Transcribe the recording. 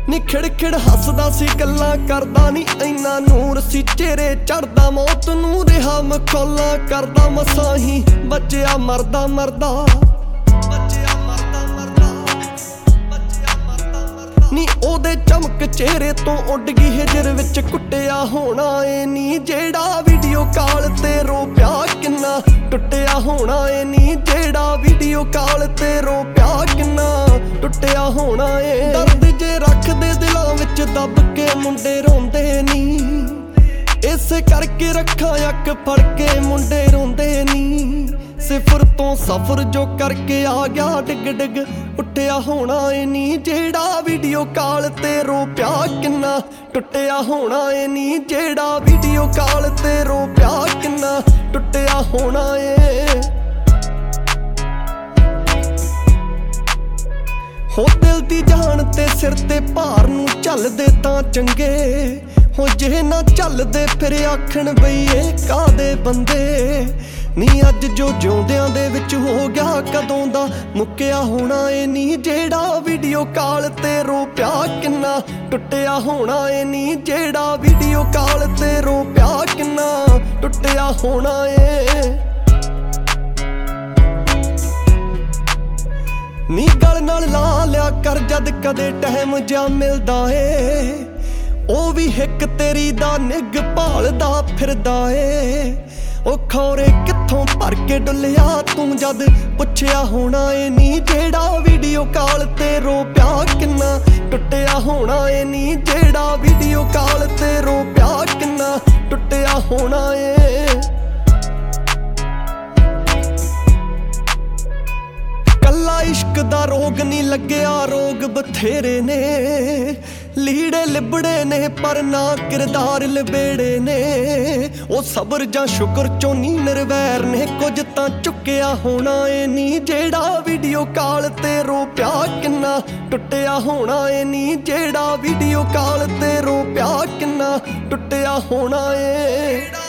ਨੀ ਖਿੜ ਹੱਸਦਾ ਸੀ ਗੱਲਾਂ करदा नी इन्ना नूर सी चेहरे चढ़दा मौत नूं रिहा मखौला करदा मसाही बचिया मरदा नी ओदे चमक चेहरे तो उड़ गई हिजर विच कुटिया होना ए नी जेड़ा वीडियो कॉल ते रो प्या किन्ना टुटिया होना ए नी जेड़ा वीडियो कॉल ते रो प्या किन्ना टुटिया होना ए दर्द जे रख दे दिलां विच दब के मुंडे रोंदे नी इसे करके रखा अक फड़ के मुंडे रोंदे नी सिफर तो सफर जो करके आ गया डिग उठिया होना ए नी जेड़ा वीडियो कॉल ते रो प्या किन्ना टुटिया होना ए नी जेड़ा वीडियो कॉल ते रो प्या किन्ना टुटिया होना ए हो दिल दी जान ते सिर ते भार नूं झलदे तां चंगे हो जे ना झलदे फिर आखण बई ए कादे बंदे नी अज जो जिउंदियां दे विच हो गया कदों दा मुक्किया होना ए नी जेड़ा वीडियो कॉल ते रो प्या किन्ना टुटिया होना ए नी जेड़ा वीडियो कॉल ते रो प्या किन्ना टुटिया होना ए नी गल नाल ला लिया कर जद कदे टाइम जा मिलदा ए ओ भी हिक तेरी दा निग भालदा फिरदा ए ओ खौरे कित्थों भर के डुलिया तू जद पुछया होना ए नी जेड़ा वीडियो कॉल ते रो प्या किन्ना टुटिया होना ए नी जेड़ा वीडियो कॉल ते रो प्या किन्ना टुटिया होना ए कल्ला इश्क दा रोग नी लग्या रोग बथेरे ने लीड़े लिबड़े ने पर ना किरदार लबेड़े ने ओ सबर जां शुक्र चों नी निर्वैर ने कुछ तां चुक्या होना ए नी जेड़ा वीडियो कॉल ते रो प्या किन्ना टुटिया होना ए नी जेड़ा वीडियो कॉल ते रो प्या किन्ना टुटिया होना ए।